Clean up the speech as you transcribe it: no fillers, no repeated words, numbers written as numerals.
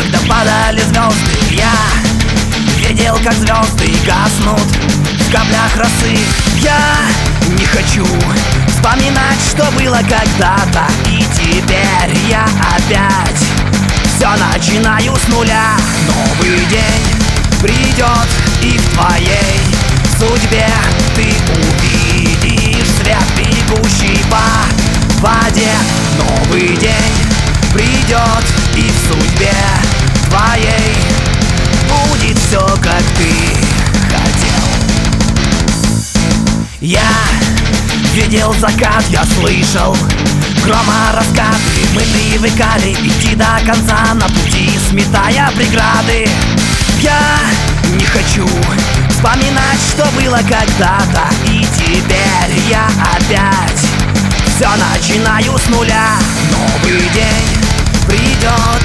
когда падали звезды. Я видел, как звезды гаснут в каплях росы. Я не хочу вспоминать, что было когда-то. И теперь я опять все начинаю с нуля. Новый день придет, и в твоей судьбе ты увидишь свет, бегущий по воде. Новый день придет, и в судьбе твоей будет все, как ты хотел. Я видел закат, я слышал громораскаты. Мы привыкали идти до конца на пути, сметая преграды. Я не хочу вспоминать, что было когда-то. И теперь я опять все начинаю с нуля. Новый день придет,